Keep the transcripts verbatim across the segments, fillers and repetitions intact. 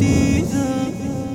دیدم.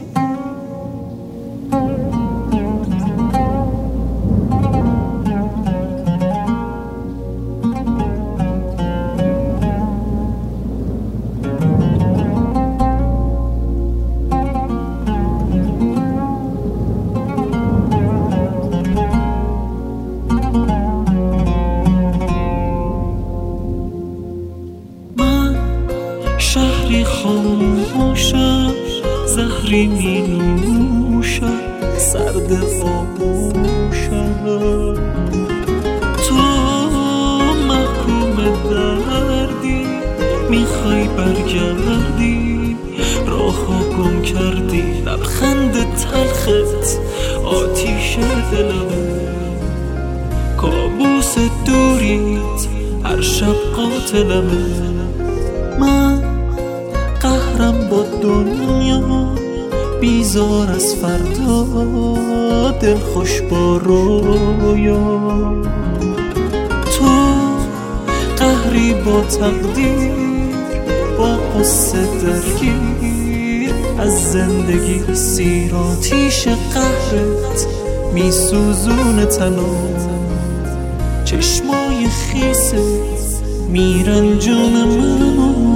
شهری خاموشم، زهری می نوشم، سرد آغوشم. تو محکوم دردی، میخوای برگردی، راهو گم کردی. لبخند تلخت آتیش دلمه، کابوس دوریت هر شب قاتلمه. من قهرم با دنیا، بیزار از فردا، دل خوش با رویا. تو قهری با تقدیر، با قصه درگیر، از زندگی سیر. آتیش قهرت میسوزونه تنو، چشمای خیست میرن جون منو.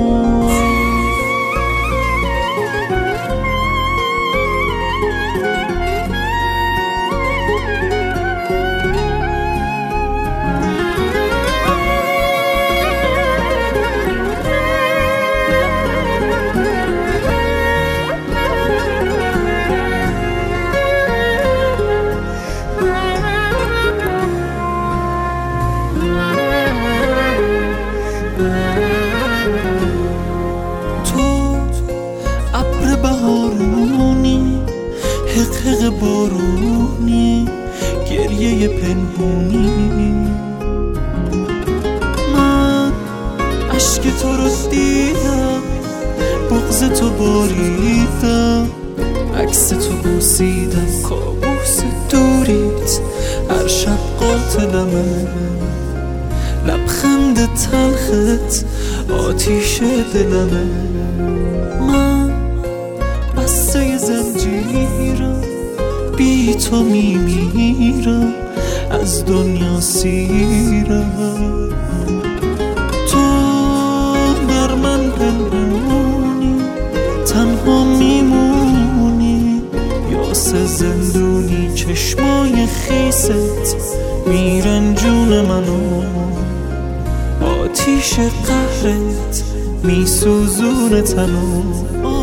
حقق بارونی، گریه پنهونی. من عشق تو رو دیدم، بغض تو باریدم، عکس تو بوسیدم، کابوس دوریت هر شب قاتلمه. لبخند تلخت آتیش دلمه. من بسته زنجیرم، بی تو میمیرم، از دنیا سیرم. تو بر من پنهونی، تنها میمونی، یاس زندونی. چشمای خیست میرن جون منو، آتیش قهرت میسوزونه تنو.